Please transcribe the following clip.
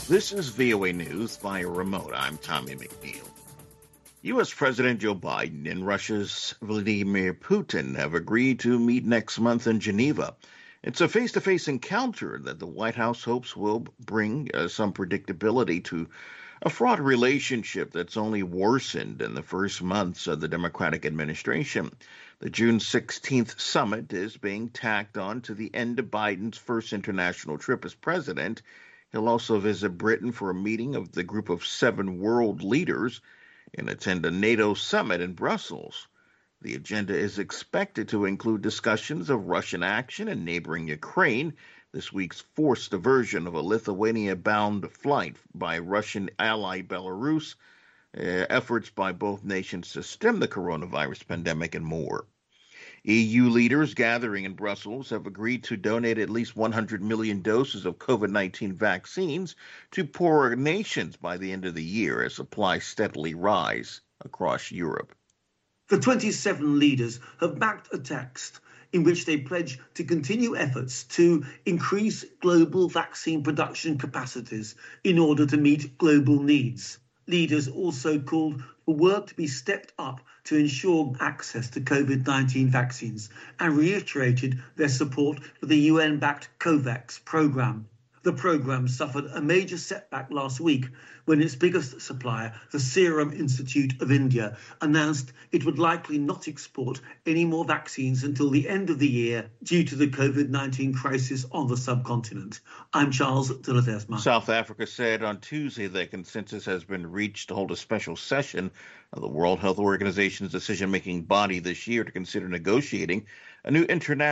This is VOA News via remote. I'm Tommy McNeil. U.S. President Joe Biden and Russia's Vladimir Putin have agreed to meet next month in Geneva. It's a face-to-face encounter that the White House hopes will bring some predictability to a fraught relationship that's only worsened in the first months of the Democratic administration. The June 16th summit is being tacked on to the end of Biden's first international trip as president. He'll also visit Britain for a meeting of the group of 7 world leaders and attend a NATO summit in Brussels. The agenda is expected to include discussions of Russian action in neighboring Ukraine, this week's forced diversion of a Lithuania-bound flight by Russian ally Belarus, efforts by both nations to stem the coronavirus pandemic, and more. EU leaders gathering in Brussels have agreed to donate at least 100 million doses of COVID-19 vaccines to poorer nations by the end of the year as supplies steadily rise across Europe. The 27 leaders have backed a text in which they pledge to continue efforts to increase global vaccine production capacities in order to meet global needs. Leaders also called for work to be stepped up to ensure access to COVID-19 vaccines and reiterated their support for the UN-backed COVAX program. The program suffered a major setback last week when its biggest supplier, the Serum Institute of India, announced it would likely not export any more vaccines until the end of the year due to the COVID-19 crisis on the subcontinent. I'm Charles de Ledesma. South Africa said on Tuesday that consensus has been reached to hold a special session of the World Health Organization's decision-making body this year to consider negotiating a new international